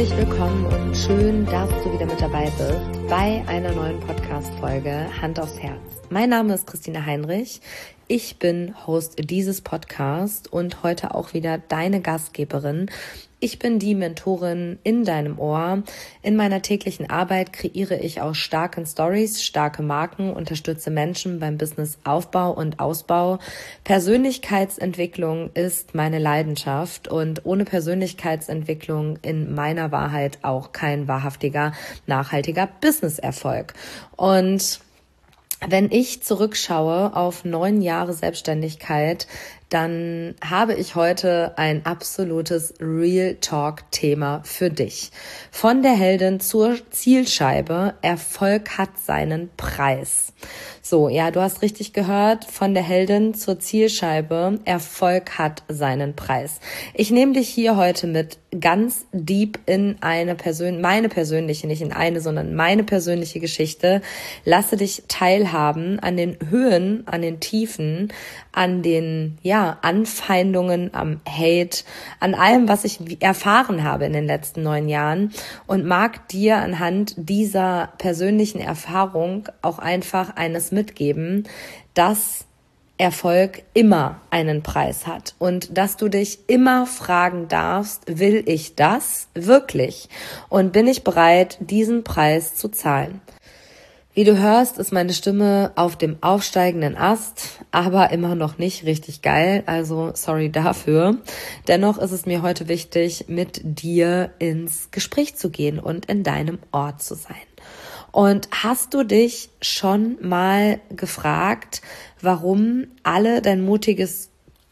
Herzlich willkommen und schön, dass du wieder mit dabei bist bei einer neuen Podcast-Folge Hand aufs Herz. Mein Name ist Christina Heinrich. Ich bin Host dieses Podcasts und heute auch wieder deine Gastgeberin. Ich bin die Mentorin in deinem Ohr. In meiner täglichen Arbeit kreiere ich aus starken Stories, starke Marken, unterstütze Menschen beim Businessaufbau und Ausbau. Persönlichkeitsentwicklung ist meine Leidenschaft und ohne Persönlichkeitsentwicklung in meiner Wahrheit auch kein wahrhaftiger, nachhaltiger Businesserfolg. Und wenn ich zurückschaue auf 9 Jahre Selbstständigkeit, dann habe ich heute ein absolutes Real Talk-Thema für dich. Von der Heldin zur Zielscheibe, Erfolg hat seinen Preis. So, ja, du hast richtig gehört, von der Heldin zur Zielscheibe, Erfolg hat seinen Preis. Ich nehme dich hier heute mit ganz deep in meine persönliche, nicht in eine, sondern meine persönliche Geschichte. Lasse dich teilhaben an den Höhen, an den Tiefen, an den, Anfeindungen, am Hate, an allem, was ich erfahren habe in den letzten 9 Jahren und mag dir anhand dieser persönlichen Erfahrung auch einfach eines mitgeben, dass Erfolg immer einen Preis hat und dass du dich immer fragen darfst, will ich das wirklich und bin ich bereit, diesen Preis zu zahlen? Wie du hörst, ist meine Stimme auf dem aufsteigenden Ast, aber immer noch nicht richtig geil, also sorry dafür. Dennoch ist es mir heute wichtig, mit dir ins Gespräch zu gehen und in deinem Ort zu sein. Und hast du dich schon mal gefragt, warum alle dein mutiges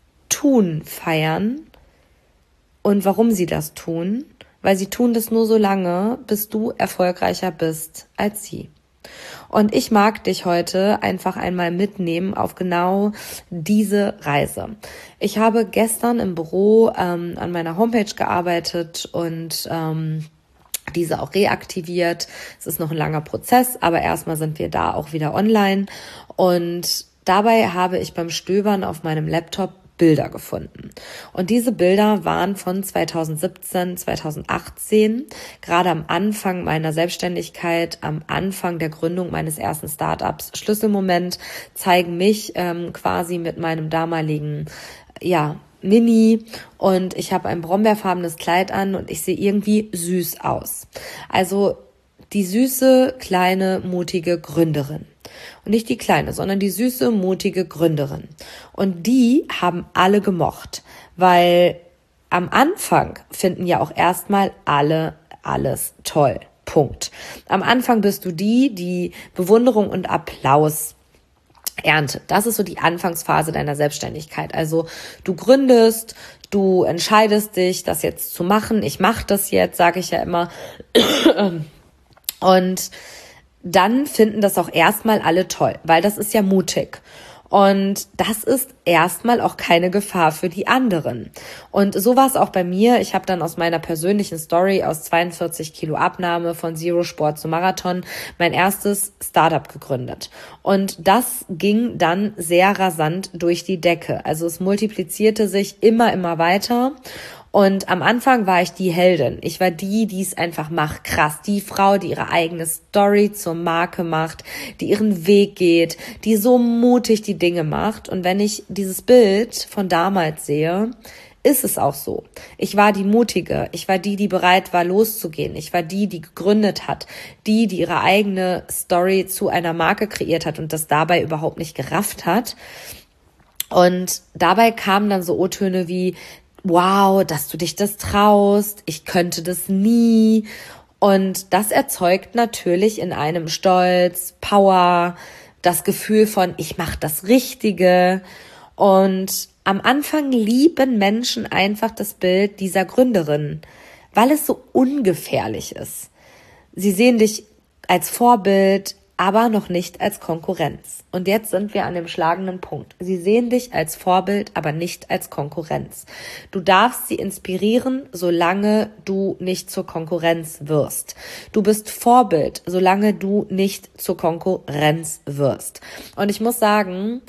Tun feiern und warum sie das tun? Weil sie tun das nur so lange, bis du erfolgreicher bist als sie. Und ich mag dich heute einfach einmal mitnehmen auf genau diese Reise. Ich habe gestern im Büro an meiner Homepage gearbeitet und diese auch reaktiviert. Es ist noch ein langer Prozess, aber erstmal sind wir da auch wieder online. Und dabei habe ich beim Stöbern auf meinem Laptop Bilder gefunden. Und diese Bilder waren von 2017, 2018, gerade am Anfang meiner Selbstständigkeit, am Anfang der Gründung meines ersten Startups. Schlüsselmoment zeigen mich quasi mit meinem damaligen, Mini und ich habe ein brombeerfarbenes Kleid an und ich sehe irgendwie süß aus. Also die süße, kleine, mutige Gründerin. Und nicht die kleine, sondern die süße, mutige Gründerin. Und die haben alle gemocht, weil am Anfang finden ja auch erstmal alle alles toll. Punkt. Am Anfang bist du die Bewunderung und Applaus erntet. Das ist so die Anfangsphase deiner Selbstständigkeit. Also du gründest, du entscheidest dich, das jetzt zu machen. Ich mache das jetzt, sage ich ja immer. Und dann finden das auch erstmal alle toll, weil das ist ja mutig. Und das ist erstmal auch keine Gefahr für die anderen. Und so war es auch bei mir. Ich habe dann aus meiner persönlichen Story aus 42 Kilo Abnahme von Zero Sport zu Marathon mein erstes Startup gegründet. Und das ging dann sehr rasant durch die Decke. Also es multiplizierte sich immer weiter. Und am Anfang war ich die Heldin. Ich war die es einfach macht. Krass, die Frau, die ihre eigene Story zur Marke macht, die ihren Weg geht, die so mutig die Dinge macht. Und wenn ich dieses Bild von damals sehe, ist es auch so. Ich war die Mutige. Ich war die bereit war, loszugehen. Ich war die gegründet hat. Die ihre eigene Story zu einer Marke kreiert hat und das dabei überhaupt nicht gerafft hat. Und dabei kamen dann so O-Töne wie, wow, dass du dich das traust, ich könnte das nie. Und das erzeugt natürlich in einem Stolz, Power, das Gefühl von, ich mache das Richtige. Und am Anfang lieben Menschen einfach das Bild dieser Gründerin, weil es so ungefährlich ist. Sie sehen dich als Vorbild, aber noch nicht als Konkurrenz. Und jetzt sind wir an dem schlagenden Punkt. Sie sehen dich als Vorbild, aber nicht als Konkurrenz. Du darfst sie inspirieren, solange du nicht zur Konkurrenz wirst. Du bist Vorbild, solange du nicht zur Konkurrenz wirst. Und ich muss sagen,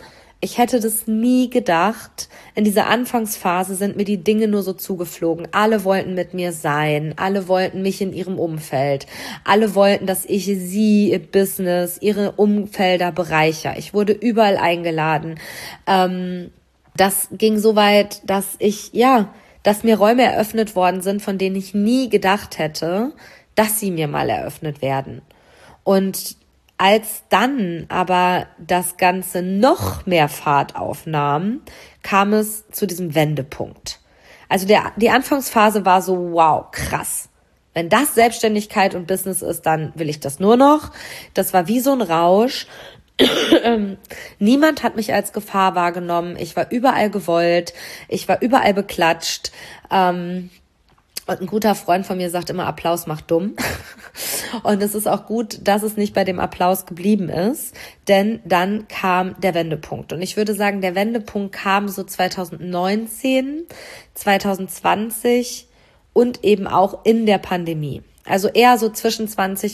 ich hätte das nie gedacht. In dieser Anfangsphase sind mir die Dinge nur so zugeflogen. Alle wollten mit mir sein. Alle wollten mich in ihrem Umfeld. Alle wollten, dass ich sie, ihr Business, ihre Umfelder bereichere. Ich wurde überall eingeladen. Das ging so weit, dass mir Räume eröffnet worden sind, von denen ich nie gedacht hätte, dass sie mir mal eröffnet werden. Und als dann aber das Ganze noch mehr Fahrt aufnahm, kam es zu diesem Wendepunkt. Also die Anfangsphase war so, wow, krass. Wenn das Selbstständigkeit und Business ist, dann will ich das nur noch. Das war wie so ein Rausch. Niemand hat mich als Gefahr wahrgenommen. Ich war überall gewollt. Ich war überall beklatscht. Und ein guter Freund von mir sagt immer, Applaus macht dumm. Und es ist auch gut, dass es nicht bei dem Applaus geblieben ist, denn dann kam der Wendepunkt. Und ich würde sagen, der Wendepunkt kam so 2019, 2020 und eben auch in der Pandemie. Also eher so zwischen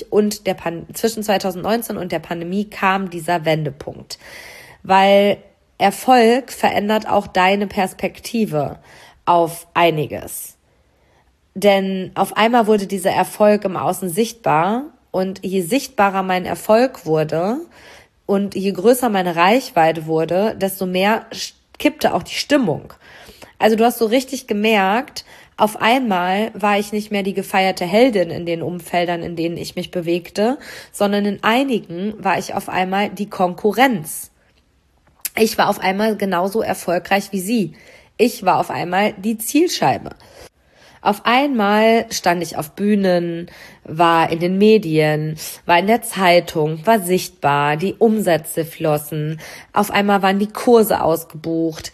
2019 und der Pandemie kam dieser Wendepunkt. Weil Erfolg verändert auch deine Perspektive auf einiges. Denn auf einmal wurde dieser Erfolg im Außen sichtbar und je sichtbarer mein Erfolg wurde und je größer meine Reichweite wurde, desto mehr kippte auch die Stimmung. Also du hast so richtig gemerkt, auf einmal war ich nicht mehr die gefeierte Heldin in den Umfeldern, in denen ich mich bewegte, sondern in einigen war ich auf einmal die Konkurrenz. Ich war auf einmal genauso erfolgreich wie sie. Ich war auf einmal die Zielscheibe. Auf einmal stand ich auf Bühnen, war in den Medien, war in der Zeitung, war sichtbar, die Umsätze flossen, auf einmal waren die Kurse ausgebucht.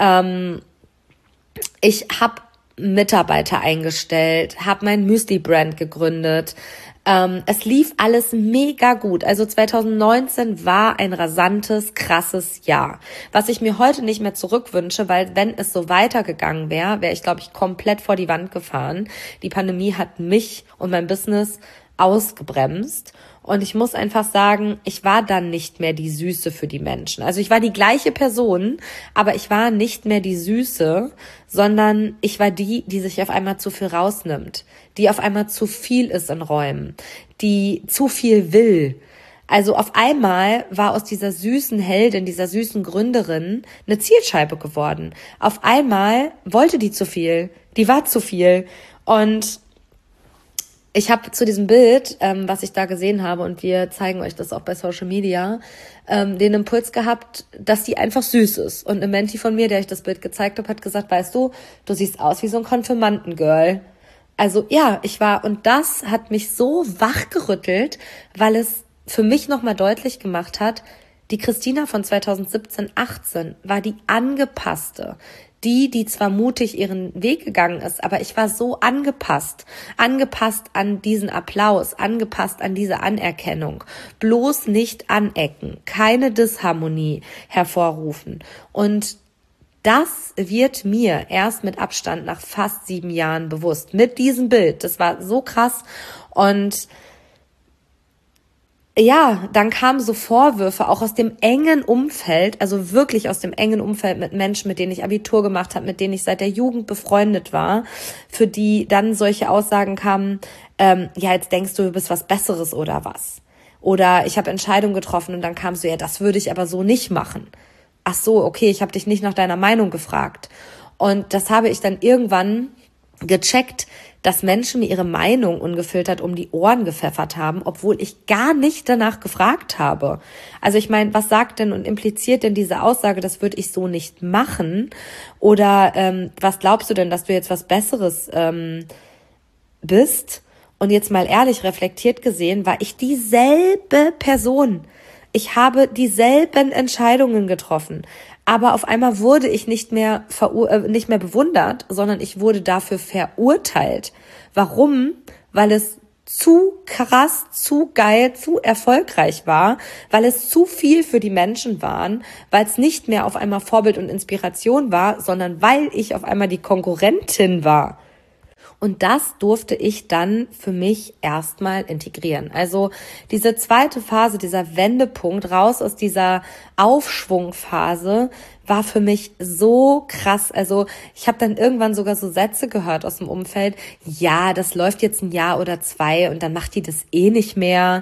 Ich habe Mitarbeiter eingestellt, habe mein Müsli-Brand gegründet. Es lief alles mega gut. Also 2019 war ein rasantes, krasses Jahr. Was ich mir heute nicht mehr zurückwünsche, weil wenn es so weitergegangen wäre, wäre ich, glaube ich, komplett vor die Wand gefahren. Die Pandemie hat mich und mein Business ausgebremst. Und ich muss einfach sagen, ich war dann nicht mehr die Süße für die Menschen. Also ich war die gleiche Person, aber ich war nicht mehr die Süße, sondern ich war die sich auf einmal zu viel rausnimmt, die auf einmal zu viel ist in Räumen, die zu viel will. Also auf einmal war aus dieser süßen Heldin, dieser süßen Gründerin eine Zielscheibe geworden. Auf einmal wollte die zu viel, die war zu viel. Und ich habe zu diesem Bild, was ich da gesehen habe, und wir zeigen euch das auch bei Social Media, den Impuls gehabt, dass die einfach süß ist. Und eine Menti von mir, der ich das Bild gezeigt habe, hat gesagt, weißt du siehst aus wie so ein Konfirmandengirl. Also ja, und das hat mich so wachgerüttelt, weil es für mich nochmal deutlich gemacht hat, die Christina von 2017, 18 war die angepasste, die zwar mutig ihren Weg gegangen ist, aber ich war so angepasst an diesen Applaus, angepasst an diese Anerkennung, bloß nicht anecken, keine Disharmonie hervorrufen. Und das wird mir erst mit Abstand nach fast 7 Jahren bewusst, mit diesem Bild. Das war so krass. Und ja, dann kamen so Vorwürfe auch aus dem engen Umfeld, also wirklich aus dem engen Umfeld mit Menschen, mit denen ich Abitur gemacht habe, mit denen ich seit der Jugend befreundet war, für die dann solche Aussagen kamen, jetzt denkst du bist was Besseres oder was? Oder ich habe Entscheidungen getroffen und dann kam so, ja, das würde ich aber so nicht machen. Ach so, okay, ich habe dich nicht nach deiner Meinung gefragt. Und das habe ich dann irgendwann gecheckt, dass Menschen mir ihre Meinung ungefiltert um die Ohren gepfeffert haben, obwohl ich gar nicht danach gefragt habe. Also ich meine, was sagt denn und impliziert denn diese Aussage, das würde ich so nicht machen? Oder was glaubst du denn, dass du jetzt was Besseres bist? Und jetzt mal ehrlich reflektiert gesehen, war ich dieselbe Person. Ich habe dieselben Entscheidungen getroffen. Aber auf einmal wurde ich nicht mehr bewundert, sondern ich wurde dafür verurteilt. Warum? Weil es zu krass, zu geil, zu erfolgreich war, weil es zu viel für die Menschen waren, weil es nicht mehr auf einmal Vorbild und Inspiration war, sondern weil ich auf einmal die Konkurrentin war. Und das durfte ich dann für mich erstmal integrieren. Also diese zweite Phase, dieser Wendepunkt raus aus dieser Aufschwungphase war für mich so krass. Also ich habe dann irgendwann sogar so Sätze gehört aus dem Umfeld. Ja, das läuft jetzt 1 Jahr oder 2 und dann macht die das eh nicht mehr.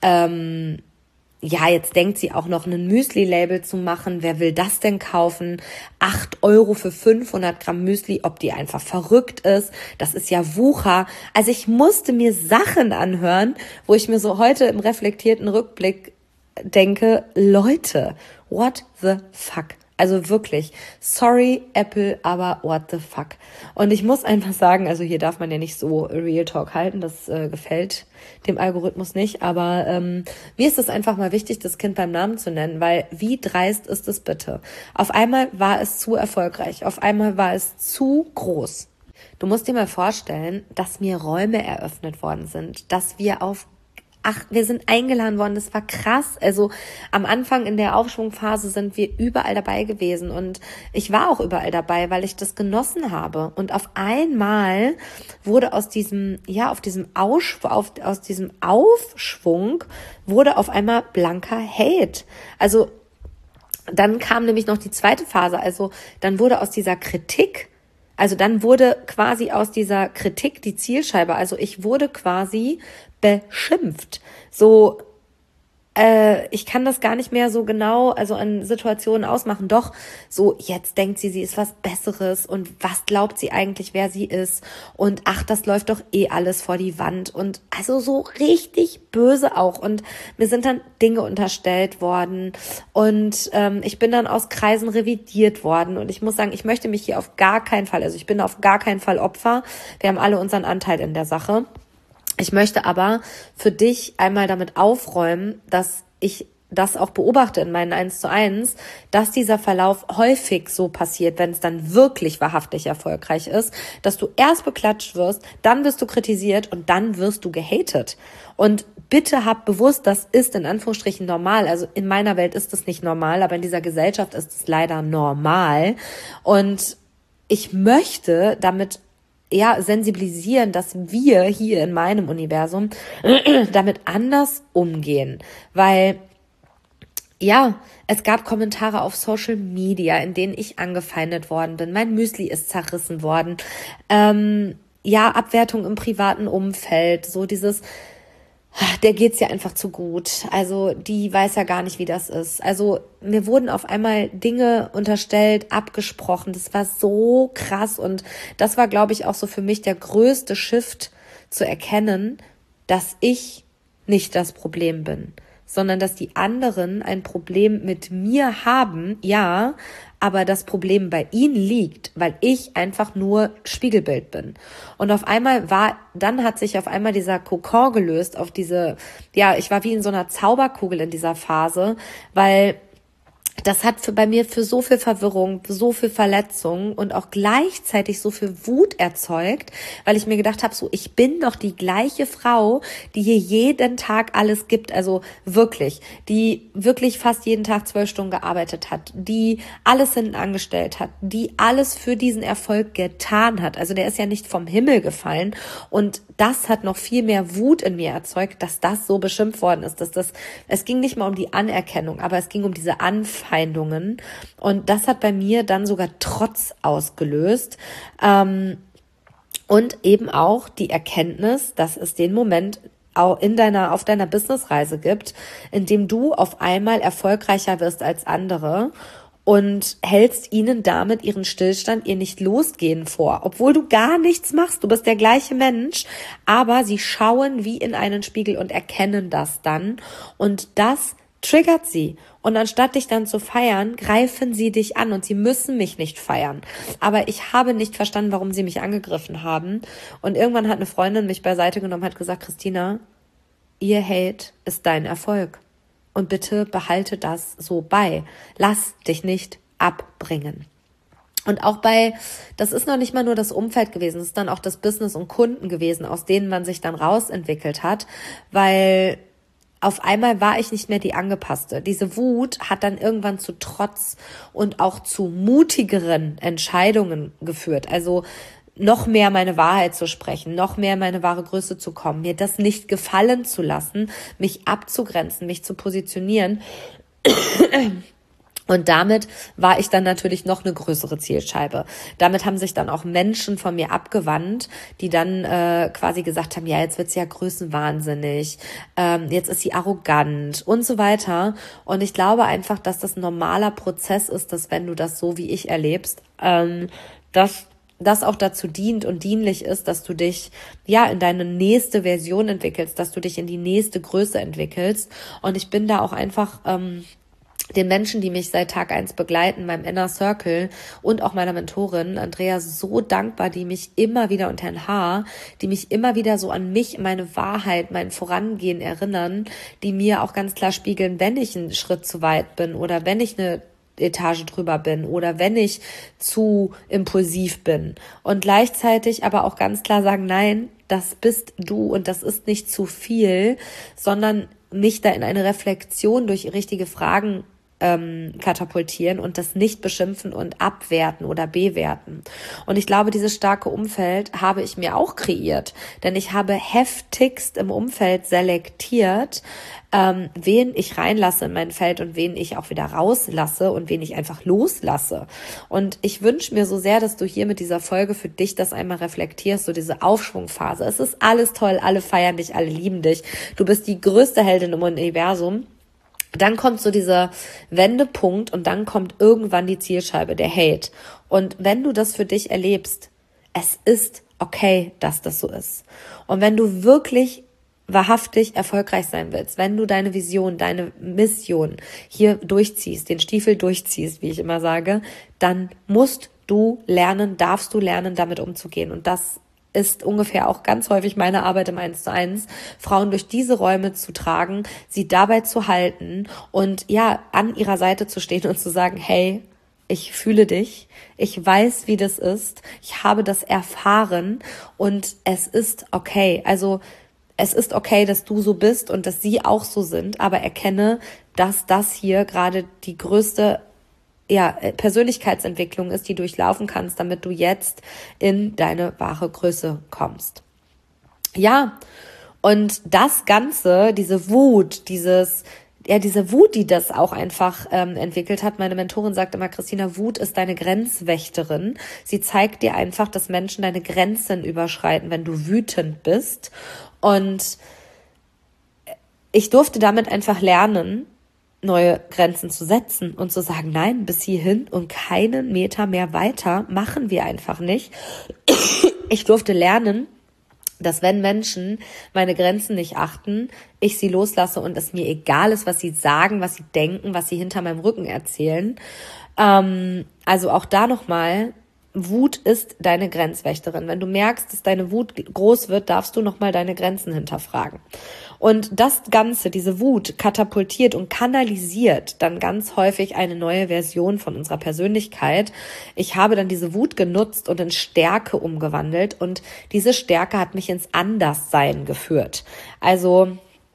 Ja, jetzt denkt sie auch noch ein Müsli-Label zu machen. Wer will das denn kaufen? 8 € für 500 Gramm Müsli, ob die einfach verrückt ist. Das ist ja Wucher. Also ich musste mir Sachen anhören, wo ich mir so heute im reflektierten Rückblick denke, Leute, what the fuck? Also wirklich, sorry Apple, aber what the fuck. Und ich muss einfach sagen, also hier darf man ja nicht so Real Talk halten, das gefällt dem Algorithmus nicht, aber mir ist es einfach mal wichtig, das Kind beim Namen zu nennen, weil wie dreist ist es bitte? Auf einmal war es zu erfolgreich, auf einmal war es zu groß. Du musst dir mal vorstellen, dass mir Räume eröffnet worden sind, dass wir wir sind eingeladen worden, das war krass. Also am Anfang in der Aufschwungphase sind wir überall dabei gewesen und ich war auch überall dabei, weil ich das genossen habe. Und auf einmal wurde aus diesem Aufschwung wurde auf einmal blanker Hate. Also dann kam nämlich noch die zweite Phase, also dann wurde aus dieser Kritik, also dann wurde quasi aus dieser Kritik die Zielscheibe, also ich wurde quasi beschimpft. So, ich kann das gar nicht mehr so genau, also an Situationen ausmachen. Doch, so jetzt denkt sie ist was Besseres und was glaubt sie eigentlich, wer sie ist? Und ach, das läuft doch eh alles vor die Wand. Und also so richtig böse auch. Und mir sind dann Dinge unterstellt worden und ich bin dann aus Kreisen revidiert worden. Und ich muss sagen, ich möchte mich hier auf gar keinen Fall, also ich bin auf gar keinen Fall Opfer. Wir haben alle unseren Anteil in der Sache. Ich möchte aber für dich einmal damit aufräumen, dass ich das auch beobachte in meinen 1:1, dass dieser Verlauf häufig so passiert, wenn es dann wirklich wahrhaftig erfolgreich ist, dass du erst beklatscht wirst, dann wirst du kritisiert und dann wirst du gehatet. Und bitte hab bewusst, das ist in Anführungsstrichen normal. Also in meiner Welt ist es nicht normal, aber in dieser Gesellschaft ist es leider normal. Und ich möchte damit sensibilisieren, dass wir hier in meinem Universum damit anders umgehen, weil es gab Kommentare auf Social Media, in denen ich angefeindet worden bin, mein Müsli ist zerrissen worden, Abwertung im privaten Umfeld, so dieses, der geht's ja einfach zu gut. Also die weiß ja gar nicht, wie das ist. Also mir wurden auf einmal Dinge unterstellt, abgesprochen. Das war so krass und das war, glaube ich, auch so für mich der größte Shift zu erkennen, dass ich nicht das Problem bin, sondern dass die anderen ein Problem mit mir haben, ja, aber das Problem bei ihnen liegt, weil ich einfach nur Spiegelbild bin. Und auf einmal hat sich auf einmal dieser Kokon gelöst auf ich war wie in so einer Zauberkugel in dieser Phase, weil das hat bei mir für so viel Verwirrung, so viel Verletzung und auch gleichzeitig so viel Wut erzeugt, weil ich mir gedacht habe, so ich bin doch die gleiche Frau, die hier jeden Tag alles gibt, also wirklich, die wirklich fast jeden Tag 12 Stunden gearbeitet hat, die alles hinten angestellt hat, die alles für diesen Erfolg getan hat. Also der ist ja nicht vom Himmel gefallen und das hat noch viel mehr Wut in mir erzeugt, dass das so beschimpft worden ist, es ging nicht mal um die Anerkennung, aber es ging um diese Anfeindungen und das hat bei mir dann sogar Trotz ausgelöst und eben auch die Erkenntnis, dass es den Moment auch auf deiner Businessreise gibt, in dem du auf einmal erfolgreicher wirst als andere und hältst ihnen damit ihren Stillstand, ihr nicht losgehen vor, obwohl du gar nichts machst. Du bist der gleiche Mensch, aber sie schauen wie in einen Spiegel und erkennen das dann und das triggert sie. Und anstatt dich dann zu feiern, greifen sie dich an und sie müssen mich nicht feiern. Aber ich habe nicht verstanden, warum sie mich angegriffen haben. Und irgendwann hat eine Freundin mich beiseite genommen, hat gesagt, Christina, ihr Hate ist dein Erfolg. Und bitte behalte das so bei. Lass dich nicht abbringen. Und auch das ist noch nicht mal nur das Umfeld gewesen, es ist dann auch das Business und Kunden gewesen, aus denen man sich dann rausentwickelt hat, weil auf einmal war ich nicht mehr die Angepasste. Diese Wut hat dann irgendwann zu Trotz und auch zu mutigeren Entscheidungen geführt. Also noch mehr meine Wahrheit zu sprechen, noch mehr in meine wahre Größe zu kommen, mir das nicht gefallen zu lassen, mich abzugrenzen, mich zu positionieren. Und damit war ich dann natürlich noch eine größere Zielscheibe. Damit haben sich dann auch Menschen von mir abgewandt, die dann quasi gesagt haben, ja, jetzt wird sie ja größenwahnsinnig, jetzt ist sie arrogant und so weiter. Und ich glaube einfach, dass das ein normaler Prozess ist, dass wenn du das so wie ich erlebst, dass das auch dazu dient und dienlich ist, dass du dich ja in deine nächste Version entwickelst, dass du dich in die nächste Größe entwickelst. Und ich bin da auch einfach den Menschen, die mich seit Tag 1 begleiten, meinem Inner Circle und auch meiner Mentorin Andrea, so dankbar, die mich immer wieder und Herrn H., die mich immer wieder so an mich, meine Wahrheit, mein Vorangehen erinnern, die mir auch ganz klar spiegeln, wenn ich einen Schritt zu weit bin oder wenn ich eine Etage drüber bin oder wenn ich zu impulsiv bin und gleichzeitig aber auch ganz klar sagen, nein, das bist du und das ist nicht zu viel, sondern mich da in eine Reflexion durch richtige Fragen katapultieren und das nicht beschimpfen und abwerten oder bewerten. Und ich glaube, dieses starke Umfeld habe ich mir auch kreiert, denn ich habe heftigst im Umfeld selektiert, wen ich reinlasse in mein Feld und wen ich auch wieder rauslasse und wen ich einfach loslasse. Und ich wünsche mir so sehr, dass du hier mit dieser Folge für dich das einmal reflektierst, so diese Aufschwungphase. Es ist alles toll, alle feiern dich, alle lieben dich. Du bist die größte Heldin im Universum. Dann kommt so dieser Wendepunkt und dann kommt irgendwann die Zielscheibe, der Hate. Und wenn du das für dich erlebst, es ist okay, dass das so ist. Und wenn du wirklich wahrhaftig erfolgreich sein willst, wenn du deine Vision, deine Mission hier durchziehst, den Stiefel durchziehst, wie ich immer sage, dann musst du lernen, darfst du lernen, damit umzugehen. Und das ist ungefähr auch ganz häufig meine Arbeit im 1:1, Frauen durch diese Räume zu tragen, sie dabei zu halten und ja, an ihrer Seite zu stehen und zu sagen, hey, ich fühle dich, ich weiß, wie das ist, ich habe das erfahren und es ist okay. Also es ist okay, dass du so bist und dass sie auch so sind, aber erkenne, dass das hier gerade die größte Persönlichkeitsentwicklung ist, die du durchlaufen kannst, damit du jetzt in deine wahre Größe kommst. Ja, und das Ganze, diese Wut, diese Wut, die das auch einfach entwickelt hat. Meine Mentorin sagt immer, Christina, Wut ist deine Grenzwächterin. Sie zeigt dir einfach, dass Menschen deine Grenzen überschreiten, wenn du wütend bist. Und ich durfte damit einfach lernen, neue Grenzen zu setzen und zu sagen, nein, bis hierhin und keinen Meter mehr weiter, machen wir einfach nicht. Ich durfte lernen, dass wenn Menschen meine Grenzen nicht achten, ich sie loslasse und es mir egal ist, was sie sagen, was sie denken, was sie hinter meinem Rücken erzählen. Also auch da nochmal, Wut ist deine Grenzwächterin. Wenn du merkst, dass deine Wut groß wird, darfst du nochmal deine Grenzen hinterfragen. Und das Ganze, diese Wut, katapultiert und kanalisiert dann ganz häufig eine neue Version von unserer Persönlichkeit. Ich habe dann diese Wut genutzt und in Stärke umgewandelt und diese Stärke hat mich ins Anderssein geführt. Also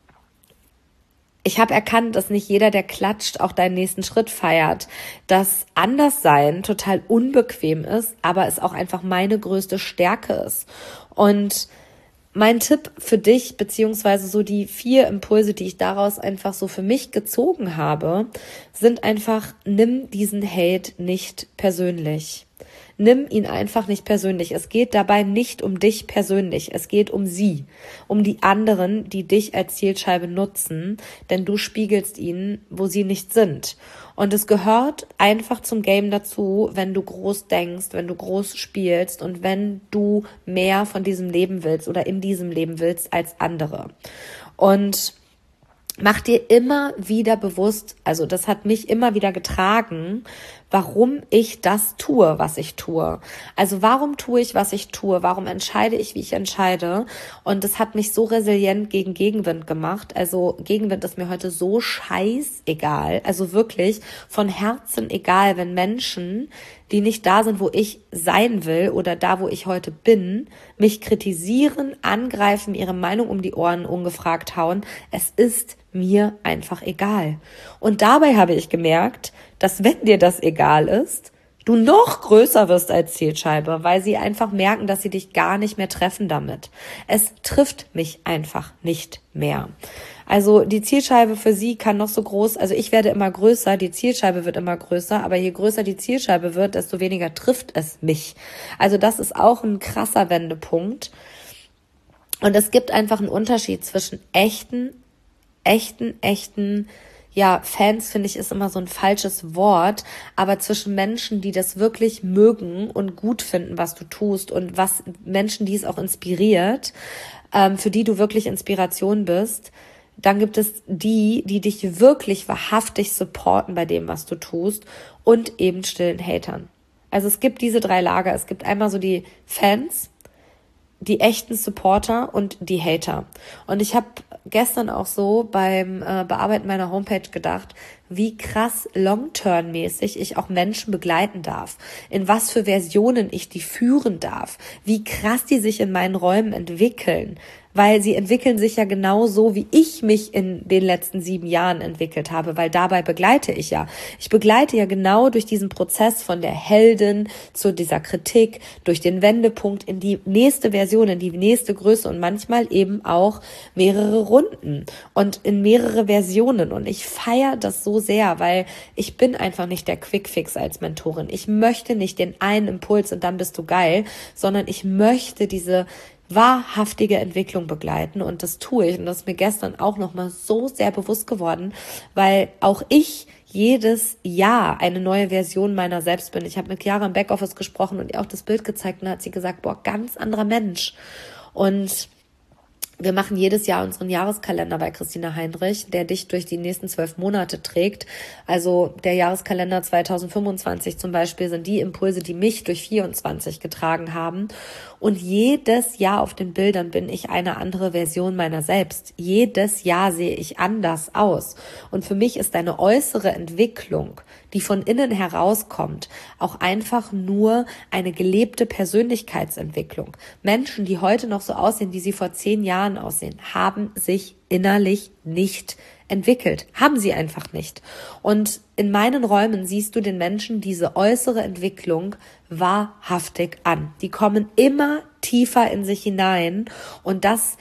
ich habe erkannt, dass nicht jeder, der klatscht, auch deinen nächsten Schritt feiert. Dass Anderssein total unbequem ist, aber es auch einfach meine größte Stärke ist. Und mein Tipp für dich, beziehungsweise so die 4 Impulse, die ich daraus einfach so für mich gezogen habe, sind einfach, nimm diesen Hate nicht persönlich. Nimm ihn einfach nicht persönlich. Es geht dabei nicht um dich persönlich. Es geht um sie, um die anderen, die dich als Zielscheibe nutzen, denn du spiegelst ihnen, wo sie nicht sind. Und es gehört einfach zum Game dazu, wenn du groß denkst, wenn du groß spielst und wenn du mehr von diesem Leben willst oder in diesem Leben willst als andere. Und mach dir immer wieder bewusst, also das hat mich immer wieder getragen, warum ich das tue, was ich tue. Also warum tue ich, was ich tue? Warum entscheide ich, wie ich entscheide? Und das hat mich so resilient gegen Gegenwind gemacht. Also Gegenwind ist mir heute so scheißegal. Also wirklich von Herzen egal, wenn Menschen, die nicht da sind, wo ich sein will oder da, wo ich heute bin, mich kritisieren, angreifen, ihre Meinung um die Ohren ungefragt hauen. Es ist mir einfach egal. Und dabei habe ich gemerkt, dass wenn dir das egal ist, du noch größer wirst als Zielscheibe, weil sie einfach merken, dass sie dich gar nicht mehr treffen damit. Es trifft mich einfach nicht mehr. Also die Zielscheibe für sie kann noch so groß, also ich werde immer größer, die Zielscheibe wird immer größer, aber je größer die Zielscheibe wird, desto weniger trifft es mich. Also das ist auch ein krasser Wendepunkt. Und es gibt einfach einen Unterschied zwischen echten, ja, Fans, finde ich, ist immer so ein falsches Wort, aber zwischen Menschen, die das wirklich mögen und gut finden, was du tust, und was Menschen, die es auch inspiriert, für die du wirklich Inspiration bist. Dann gibt es die dich wirklich wahrhaftig supporten bei dem, was du tust, und eben stillen Hatern. Also es gibt diese 3 Lager. Es gibt einmal so die Fans, die echten Supporter und die Hater. Und ich habe gestern auch so beim Bearbeiten meiner Homepage gedacht, wie krass long-term-mäßig ich auch Menschen begleiten darf, in was für Versionen ich die führen darf, wie krass die sich in meinen Räumen entwickeln, weil sie entwickeln sich ja genauso, wie ich mich in den letzten 7 Jahren entwickelt habe, weil dabei begleite ich ja. Ich begleite ja genau durch diesen Prozess von der Heldin zu dieser Kritik, durch den Wendepunkt in die nächste Version, in die nächste Größe und manchmal eben auch mehrere Runden und in mehrere Versionen. Und ich feiere das so sehr, weil ich bin einfach nicht der Quickfix als Mentorin. Ich möchte nicht den einen Impuls und dann bist du geil, sondern ich möchte diese wahrhaftige Entwicklung begleiten, und das tue ich, und das ist mir gestern auch nochmal so sehr bewusst geworden, weil auch ich jedes Jahr eine neue Version meiner selbst bin. Ich habe mit Chiara im Backoffice gesprochen und ihr auch das Bild gezeigt, und hat sie gesagt, boah, ganz anderer Mensch. Und wir machen jedes Jahr unseren Jahreskalender bei Christina Heinrich, der dich durch die nächsten 12 Monate trägt. Also der Jahreskalender 2025 zum Beispiel sind die Impulse, die mich durch 24 getragen haben. Und jedes Jahr auf den Bildern bin ich eine andere Version meiner selbst. Jedes Jahr sehe ich anders aus. Und für mich ist eine äußere Entwicklung, die von innen herauskommt, auch einfach nur eine gelebte Persönlichkeitsentwicklung. Menschen, die heute noch so aussehen, wie sie vor 10 Jahren aussehen, haben sich innerlich nicht entwickelt. Haben sie einfach nicht. Und in meinen Räumen siehst du den Menschen diese äußere Entwicklung wahrhaftig an. Die kommen immer tiefer in sich hinein, und das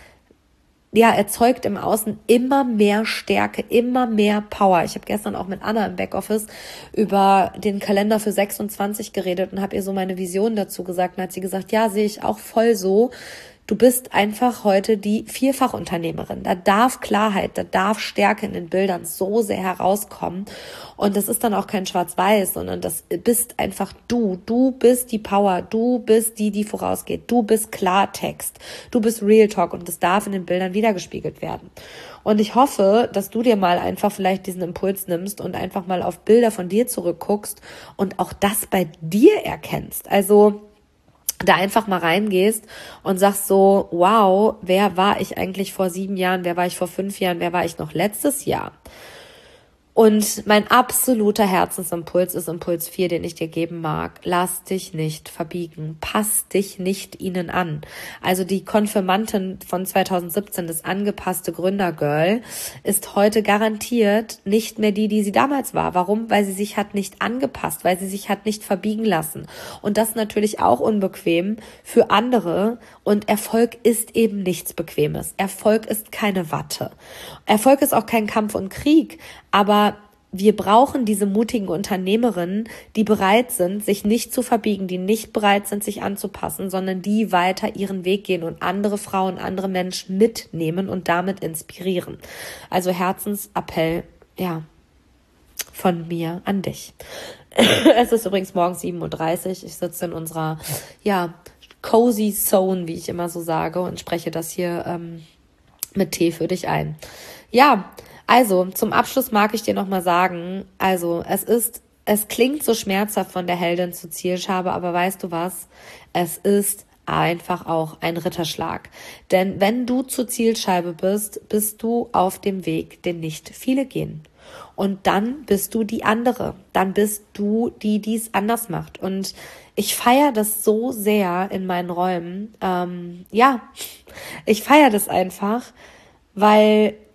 erzeugt im Außen immer mehr Stärke, immer mehr Power. Ich habe gestern auch mit Anna im Backoffice über den Kalender für 26 geredet und habe ihr so meine Vision dazu gesagt. Und hat sie gesagt, ja, sehe ich auch voll so. Du bist einfach heute die Vierfachunternehmerin. Da darf Klarheit, da darf Stärke in den Bildern so sehr herauskommen. Und das ist dann auch kein Schwarz-Weiß, sondern das bist einfach du. Du bist die Power, du bist die vorausgeht. Du bist Klartext, du bist Real Talk, und das darf in den Bildern wiedergespiegelt werden. Und ich hoffe, dass du dir mal einfach vielleicht diesen Impuls nimmst und einfach mal auf Bilder von dir zurückguckst und auch das bei dir erkennst. Also da einfach mal reingehst und sagst so, wow, wer war ich eigentlich vor 7 Jahren, wer war ich vor 5 Jahren, wer war ich noch letztes Jahr? Und mein absoluter Herzensimpuls ist Impuls 4, den ich dir geben mag. Lass dich nicht verbiegen. Pass dich nicht ihnen an. Also die Konfirmantin von 2017, das angepasste Gründergirl, ist heute garantiert nicht mehr die sie damals war. Warum? Weil sie sich hat nicht angepasst, weil sie sich hat nicht verbiegen lassen. Und das natürlich auch unbequem für andere. Und Erfolg ist eben nichts Bequemes. Erfolg ist keine Watte. Erfolg ist auch kein Kampf und Krieg. Aber wir brauchen diese mutigen Unternehmerinnen, die bereit sind, sich nicht zu verbiegen, die nicht bereit sind, sich anzupassen, sondern die weiter ihren Weg gehen und andere Frauen, andere Menschen mitnehmen und damit inspirieren. Also Herzensappell, von mir an dich. Es ist übrigens morgens 7:30 Uhr. Ich sitze in unserer, cozy Zone, wie ich immer so sage, und spreche das hier mit Tee für dich ein. Ja, also zum Abschluss mag ich dir nochmal sagen, also es klingt so schmerzhaft von der Heldin zur Zielscheibe, aber weißt du was? Es ist einfach auch ein Ritterschlag. Denn wenn du zur Zielscheibe bist, bist du auf dem Weg, den nicht viele gehen. Und dann bist du die andere. Dann bist du die es anders macht. Und ich feiere das so sehr in meinen Räumen. Ich feiere das einfach, weil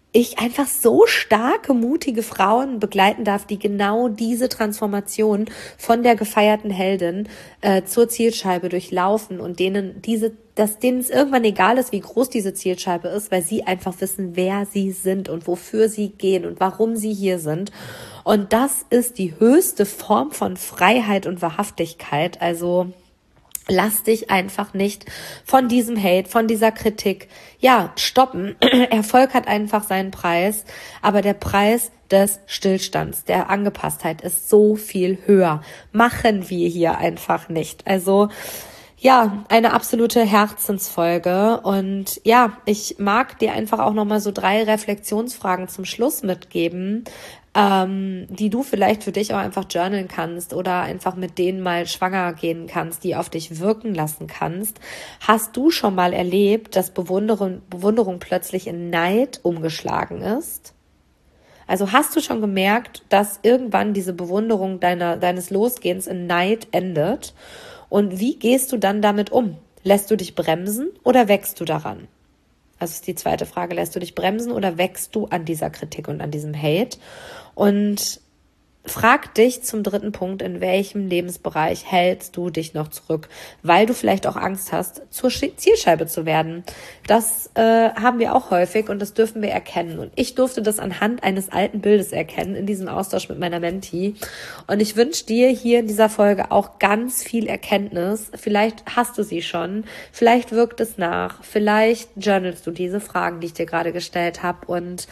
ich einfach so starke, mutige Frauen begleiten darf, die genau diese Transformation von der gefeierten Heldin zur Zielscheibe durchlaufen und denen es irgendwann egal ist, wie groß diese Zielscheibe ist, weil sie einfach wissen, wer sie sind und wofür sie gehen und warum sie hier sind. Und das ist die höchste Form von Freiheit und Wahrhaftigkeit. Also lass dich einfach nicht von diesem Hate, von dieser Kritik, stoppen. Erfolg hat einfach seinen Preis, aber der Preis des Stillstands, der Angepasstheit ist so viel höher. Machen wir hier einfach nicht. Also eine absolute Herzensfolge und ich mag dir einfach auch nochmal so 3 Reflexionsfragen zum Schluss mitgeben, die du vielleicht für dich auch einfach journalen kannst oder einfach mit denen mal schwanger gehen kannst, die auf dich wirken lassen kannst. Hast du schon mal erlebt, dass Bewunderung plötzlich in Neid umgeschlagen ist? Also hast du schon gemerkt, dass irgendwann diese Bewunderung deines Losgehens in Neid endet? Und wie gehst du dann damit um? Lässt du dich bremsen oder wächst du daran? Also ist die zweite Frage, lässt du dich bremsen oder wächst du an dieser Kritik und an diesem Hate? Und frag dich zum 3. Punkt, in welchem Lebensbereich hältst du dich noch zurück, weil du vielleicht auch Angst hast, zur Zielscheibe zu werden. Das haben wir auch häufig und das dürfen wir erkennen. Und ich durfte das anhand eines alten Bildes erkennen in diesem Austausch mit meiner Mentee. Und ich wünsche dir hier in dieser Folge auch ganz viel Erkenntnis. Vielleicht hast du sie schon, vielleicht wirkt es nach, vielleicht journalst du diese Fragen, die ich dir gerade gestellt habe. Und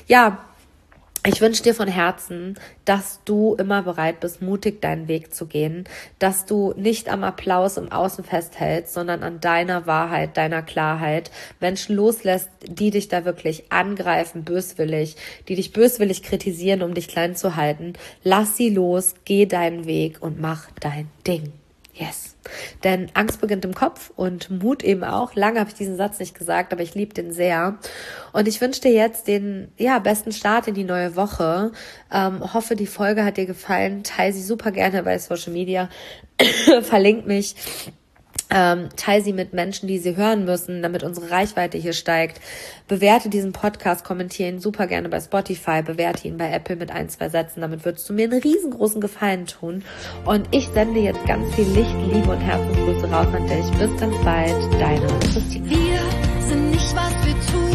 ich wünsche dir von Herzen, dass du immer bereit bist, mutig deinen Weg zu gehen, dass du nicht am Applaus im Außen festhältst, sondern an deiner Wahrheit, deiner Klarheit, Menschen loslässt, die dich da wirklich angreifen, böswillig, die dich böswillig kritisieren, um dich klein zu halten. Lass sie los, geh deinen Weg und mach dein Ding. Yes. Denn Angst beginnt im Kopf und Mut eben auch. Lange habe ich diesen Satz nicht gesagt, aber ich liebe den sehr. Und ich wünsche dir jetzt den besten Start in die neue Woche. Hoffe, die Folge hat dir gefallen. Teile sie super gerne bei Social Media. Verlink mich. Teile sie mit Menschen, die sie hören müssen, damit unsere Reichweite hier steigt. Bewerte diesen Podcast, kommentiere ihn super gerne bei Spotify, bewerte ihn bei Apple mit 1, 2 Sätzen. Damit würdest du mir einen riesengroßen Gefallen tun. Und ich sende jetzt ganz viel Licht, Liebe und Herzensgrüße raus an dich. Bis ganz bald, deine Christine. Wir sind nicht, was wir tun.